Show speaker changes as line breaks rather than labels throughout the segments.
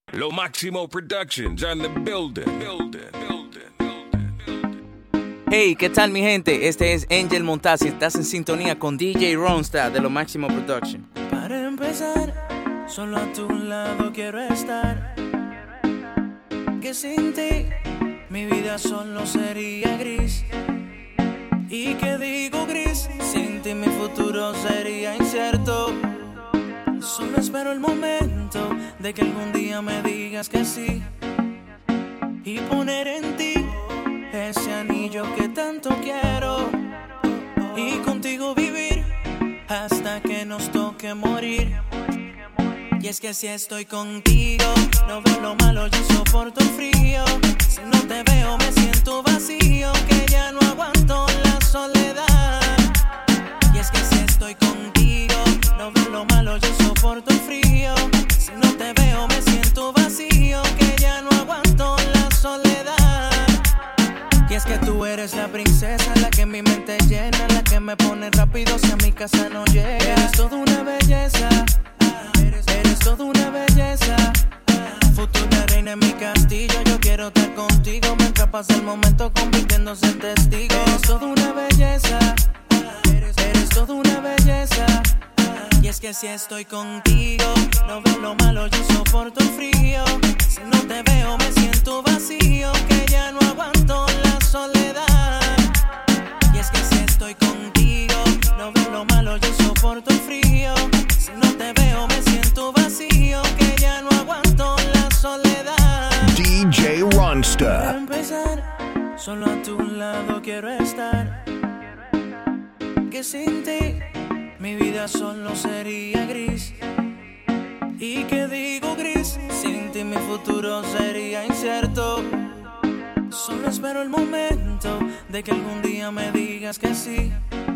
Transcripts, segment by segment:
Lo Máximo Productions on the building.
Hey, ¿qué tal mi gente? Este es Angel Montaz y estás en sintonía con DJ Ronsta de Lo Máximo Production.
Para empezar, solo a tu lado quiero estar. Que sin ti mi vida solo sería gris. Y que digo gris, sin ti mi futuro sería incierto. Solo espero el momento de que algún día me digas que sí y poner en ti ese anillo que tanto quiero y contigo vivir hasta que nos toque morir. Y es que si estoy contigo no veo lo malo, yo soporto el frío. Si no te veo me siento vacío, que ya no aguanto la soledad. Y es que si estoy contigo no veo lo malo, yo soporto el frío. Si no te veo me siento vacío, que ya no aguanto la soledad. Y es que tú eres la princesa, la que mi mente llena, la que me pone rápido si a mi casa no llega. Eres toda una belleza, eres toda una belleza. Futura reina en mi castillo, yo quiero estar contigo mientras pasa el momento convirtiéndose en testigo. Eres toda una belleza, eres toda una belleza. Y es que si estoy contigo no veo lo malo, yo soporto el frío. Si no te veo me siento vacío, que ya no aguanto la soledad. Y es que si estoy contigo no veo lo malo, yo soporto el frío. Si no te veo me siento vacío, que ya no aguanto la soledad.
DJ Ronsta.
Para empezar, solo a tu lado quiero estar. Que sin ti mi vida solo sería gris. Y que digo gris, sin ti mi futuro sería incierto. Solo espero el momento de que algún día me digas que sí.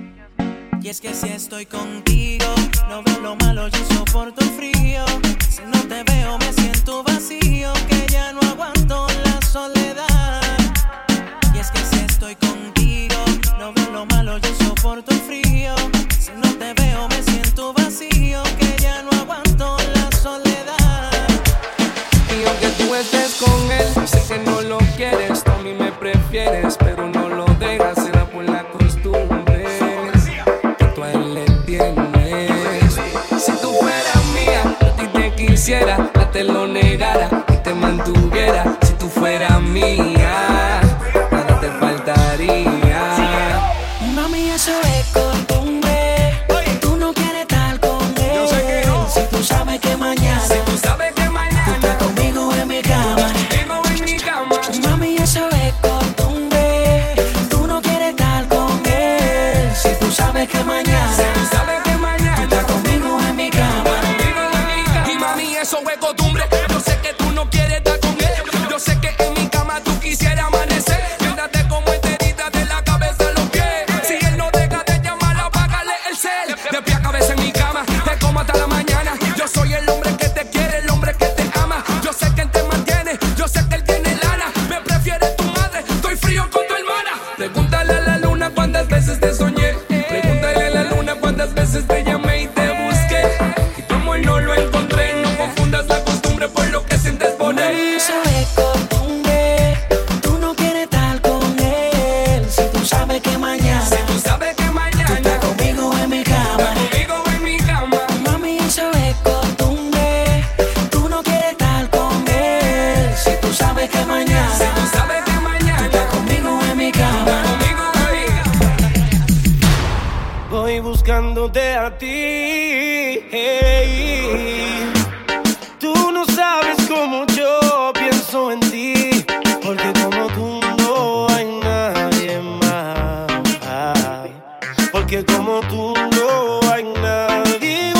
Y es que si estoy contigo no veo lo malo, yo soporto el frío. Si no te veo me siento vacío, que ya no aguanto la soledad. Y es que si estoy contigo no veo lo malo, yo soporto el frío. Si no te veo me siento vacío, que ya no aguanto la soledad.
Y aunque tú estés con él, sé que no lo quieres, tú a mí me prefieres, pero no lo dejas, será por la costumbre que tú a él le tienes. Si tú fueras mía, yo a ti te quisiera, no te lo negara y te mantuviera. Si tú fueras mía, nada te faltaría.
Mami, eso es costumbre, tú no quieres estar con él.
Yo sé que no.
Si tú sabes que mañana,
Si tú sabes que mañana
tú estás conmigo en mi cama.
conmigo en mi cama.
Mami, eso es costumbre, tú no quieres estar con él. Si tú sabes que mañana,
Si tú sabes que mañana
tú estás conmigo en mi cama.
Y mami, eso es costumbre. Yo sé que tú no quieres estar con él. Yo sé que en mi cama tú quisieras amanecer. Quédate como enterita de la cabeza a los pies. Si él no deja de llamar, apágale el cel. De pie a cabeza en mi cama, te como hasta la mañana. Yo soy el hombre que te quiere, el hombre que te ama. Yo sé que él te mantiene, yo sé que él tiene lana. Me prefiere tu madre, estoy frío con tu hermana. Pregúntale a la luna cuántas veces te soñé. Pregúntale a la luna cuántas veces te llamé y te busqué. Y tu amor no lo encontré. No confundas la costumbre por lo que sientes por
Mami,
él.
eso es costumbre, tú no quieres estar con él. Si tú sabes que mañana,
Si tú sabes que
tú
mañana
estás conmigo en mi cama.
conmigo en mi cama.
Mami, eso es costumbre, tú no quieres estar con él. Si tú sabes que mañana,
Si tú sabes que
tú
mañana
estás conmigo en mi cama.
conmigo en mi cama.
Voy buscándote a ti, hey. Tú no sabes cómo yo pienso en ti, porque como tú no hay nadie más, porque como tú no hay nadie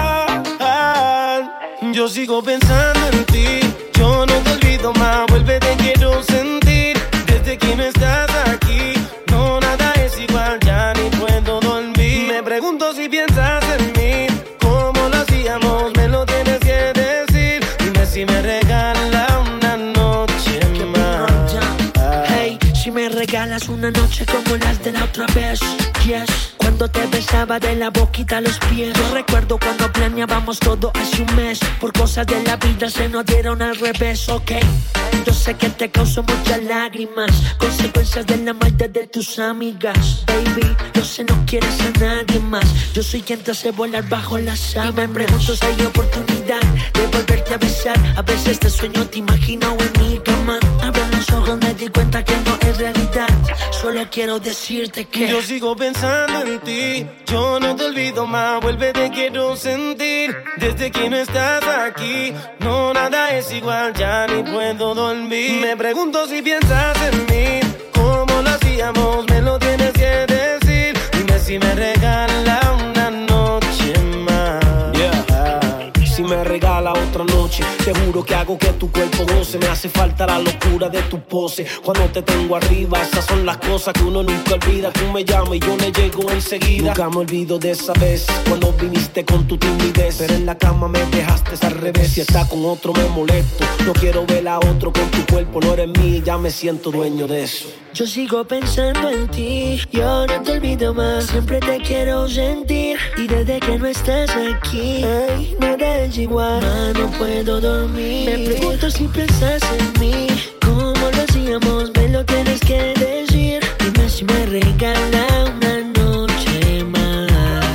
igual. Yo sigo pensando en ti, yo no te olvido más, vuelve te quiero sentir, desde que no estás aquí, no nada es igual, ya ni puedo dormir. Me pregunto si piensas en mí, cómo lo hacíamos, me lo tienes que decir. Dime si me regala una noche más.
Hey, si me regalas
regalas una noche como las de la otra vez. Yes, cuando te besaba de la boquita a los pies. Yo recuerdo cuando planeábamos todo hace un mes. Por cosas de la vida se nos dieron al revés, ok. Yo sé que te causó muchas lágrimas, consecuencias de la maldad de tus amigas. Baby, yo sé no quieres a nadie más. Yo soy quien te hace volar bajo las sábanas. Y me pregunto si hay oportunidad de volverte a besar. A veces te sueño, te imagino en mi cama. Abre los ojos, me di cuenta que no es realidad. Solo quiero decirte que
yo sigo pensando en ti. Yo no te olvido más, vuelve, te quiero sentir. Desde que no estás aquí, no, nada es igual, ya ni puedo dormir. Me pregunto si piensas en mí, cómo lo hacíamos, me lo tienes que decir. Dime si me regala una noche más. Si me regala otra noche, te juro que hago que tu cuerpo goce. Me hace falta la locura de tu pose. Cuando te tengo arriba, esas son las cosas que uno nunca olvida. Tú me llamas y yo le llego enseguida. Nunca me olvido de esa vez, cuando viniste con tu timidez. Pero en la cama me dejaste al revés. Si estás con otro me molesto. No quiero ver a otro con tu cuerpo. No eres mío, ya me siento dueño de eso.
Yo sigo pensando en ti, yo no te olvido más. Siempre te quiero sentir. Y desde que no estás aquí, ay, nada es igual, no puedo dormir. Me pregunto si piensas en mí, cómo lo hacíamos, me lo tienes que decir. Dime si me regala una noche más.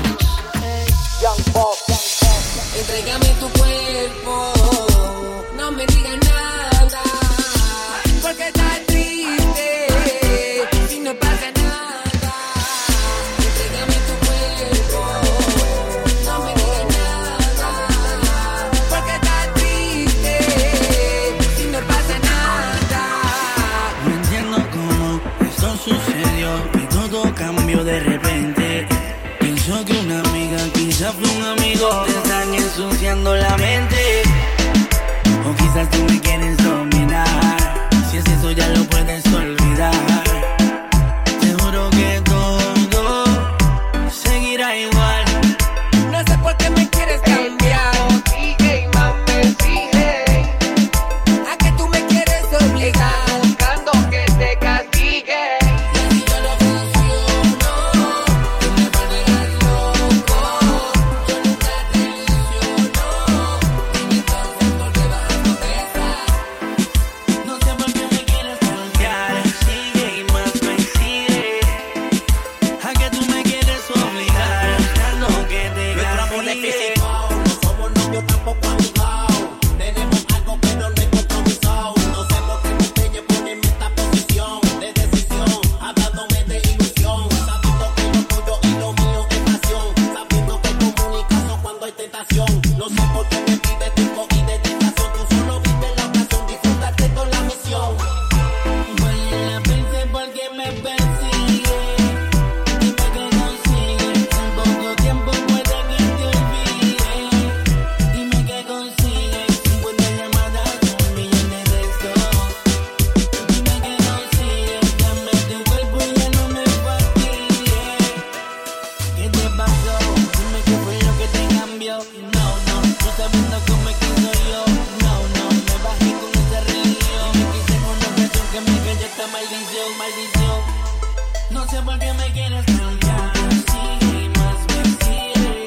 Entrégame tu cuerpo, no me digas nada, porque estás triste si no pasa nada. Entrégame tu cuerpo, no me digas nada, porque estás triste si no pasa nada.
No entiendo cómo esto sucedió y todo cambió de repente. Pienso que una amiga, quizás fue un amigo, te están ensuciando la mente. O quizás tú me quieres dominar. Si es eso ya lo puedes olvidar. Te juro que todo seguirá igual.
No sé por qué me quieres cambiar.
DJ, mami, sigue.
A que tú me quieres obligar.
Buscando que te castigue.
Y yo no funciono, tú me vuelves loco. Yo nunca te ilusiono. Dime entonces por qué vas a confesar.
No sé por qué me quieres cambiar. Sigue y más me sigue. A que tú me quieres obligar. Buscando que te castigue.
No somos novios, tampoco amigos. Tenemos algo pero no es compromiso. No sé por qué tú te llevas en esta posición de decisión, hablándome de ilusión. Sabiendo que lo tuyo y lo mío es pasión. Sabiendo que comunicación cuando hay tentación. No sé por qué me pides tiempo y dedicación. Tú solo vives la ocasión, disfrútate con la misión.
Vale la pena porque me persigue. Dime que consigues. En poco tiempo puede que te olvide. Dime que consigues. 50 llamadas, 1 millón de textos. Dime que consigues. Dame tu cuerpo y ya no me fastidie. ¿Qué te pasó? Dime qué fue lo que te cambió. No, tú sabiendo cómo es que soy yo. No, me bajé con esa religión. Me quise con una ocasión que me cayó esta maldición. No sé por qué me quieres cambiar. Sigue y más me sigue.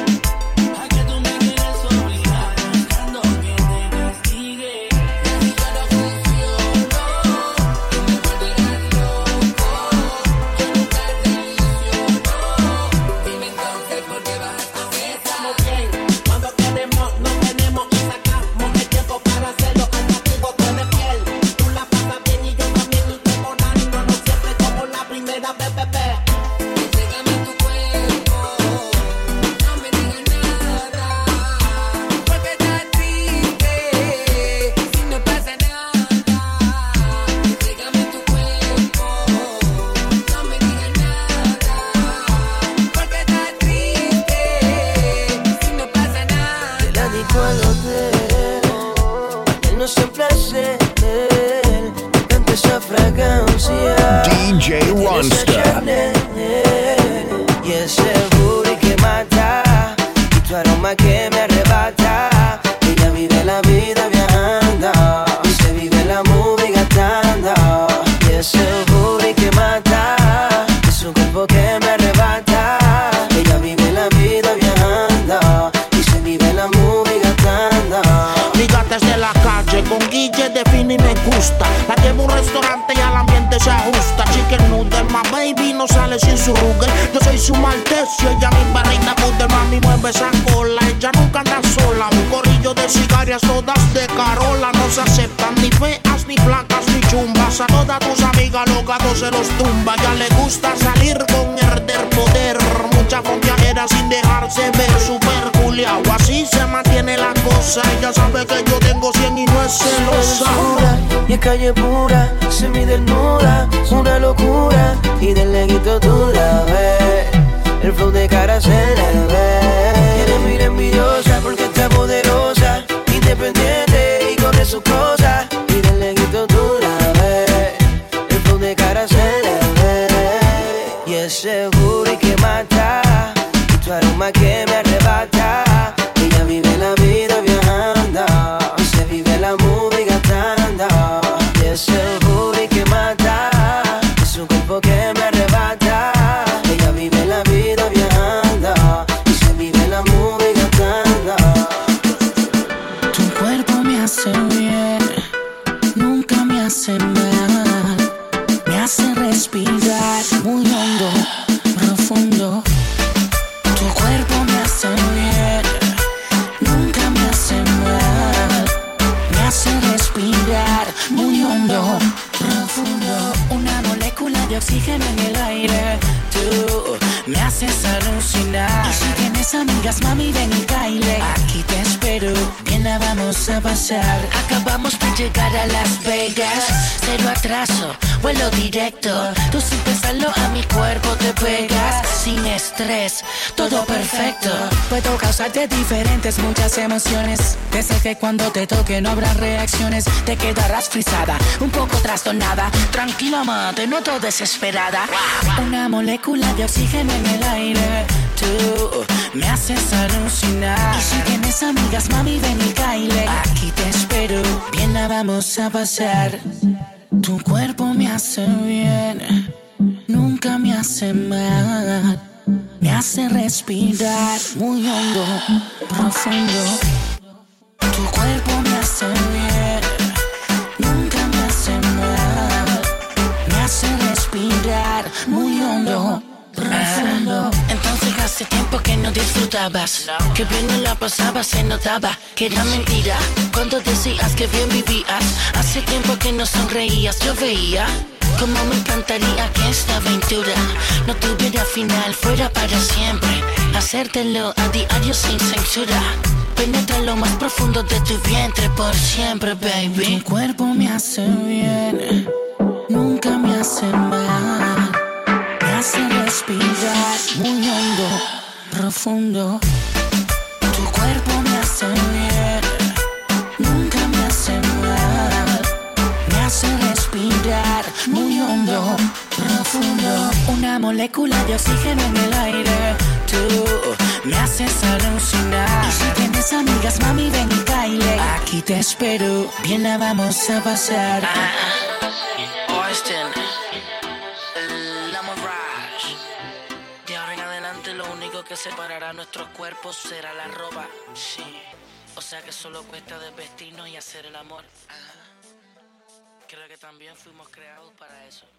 A que tú me quieres obligar. Buscando que te castigue.
Y yo no funciono, tú me vuelves loco. Yo nunca te ilusiono. Dime entonces por qué vas a confesar. Cuando queremos, no tenemos y sacamos el tiempo para hacerlo atractivo tú eres fiel. Tú la pasas bien y yo también y no siempre como la primera vez, bebé. Entrégame tu cuerpo, no me digas nada, porque estás triste si no pasa nada. Entrégame tu cuerpo, no me digas nada, porque estás triste si no pasa nada.
te la digo al hotel. Él no siempre hace él. Canta esa fragancia.
DJ Ronsta.
Y ese booty que mata, y tu aroma que me arrebata. Ella vive la vida viajando, y se vive la movie gastando. Y ese booty que
desde la calle. Con Guille define y me gusta. La llevo a un restaurante y al ambiente se ajusta. Chicken noodle, my baby no sale sin su ruger. Yo soy su maltecio, ella mi barriga poodle. Mami mueve esa cola, ella nunca anda sola. Un corrillo de cigarias todas de Carola. No se aceptan ni feas, ni flacas, ni chumbas. A todas tus amigas los gatos se los tumba. Ya le gusta salir con herder poder. Mucha fonteajera sin dejarse ver. Super culiao, así se mantiene la cosa. Ella sabe que yo tengo 100 y no es celosa.
Y es calle pura, semidesnuda, una locura. Y del leguito tú la ves, el flow de cara se le ve. Eres muy envidiosa porque está poderosa, independiente y corre sus cosas. Y del leguito tú la ves, el flow de cara se le ve. Y es seguro y que mata, y tu aroma que me arrebata. Ella vive la vida viajando, se vive la movie gastando. Y es seguro y que mata, es un cuerpo que me arrebata. Ella vive la vida viajando, y se vive la movie gastando.
Tu cuerpo me hace bien, nunca me hace mal. Me hace respirar muy hondo, profundo. Tu cuerpo me hace bien, nunca me hace mal. Me hace respirar muy hondo, profundo. Una molécula de oxígeno en el aire. Tú me haces alucinar. Y si tienes amigas, mami, ven y caile. Aquí te espero, bien la vamos a pasar. Acabamos de llegar a Las Vegas. Cero atraso, vuelo directo. Tú sin pensarlo a mi cuerpo te pegas. Sin estrés, todo perfecto. Puedo causarte diferentes, muchas emociones. Desde que cuando te toque no habrá reacciones. Te quedarás frisada, un poco trastornada. Tranquila, amante, no todo desesperada. Una molécula de oxígeno en el aire. Tú me haces alucinar. Y si tienes amigas, mami, ven y caile. Aquí te espero, bien la vamos a pasar. Tu cuerpo me hace bien, nunca me hace mal. Me hace respirar muy hondo, profundo. Tu cuerpo me hace bien, nunca me hace mal. Me hace respirar muy hondo, profundo. Entonces hace tiempo que no disfrutabas, que bien no la pasaba, se notaba que era mentira cuando decías que bien vivías. Hace tiempo que no sonreías, yo veía como me encantaría que esta aventura no tuviera final, fuera para siempre. Hacértelo a diario sin censura, penetra lo más profundo de tu vientre por siempre, baby. Tu cuerpo me hace bien, nunca me hace mal. Me hace respirar muy hondo, profundo. Tu cuerpo me hace bien, nunca me hace mal. Me hace respirar muy hondo, profundo. Una molécula de oxígeno en el aire. Tú me haces alucinar. Y si tienes amigas, mami, ven y caile. Aquí te espero, bien la vamos a pasar. Austin, la Mirage. De ahora en adelante lo único que separará nuestros cuerpos será la ropa. Sí. O sea que solo cuesta desvestirnos y hacer el amor. Creo que también fuimos creados para eso.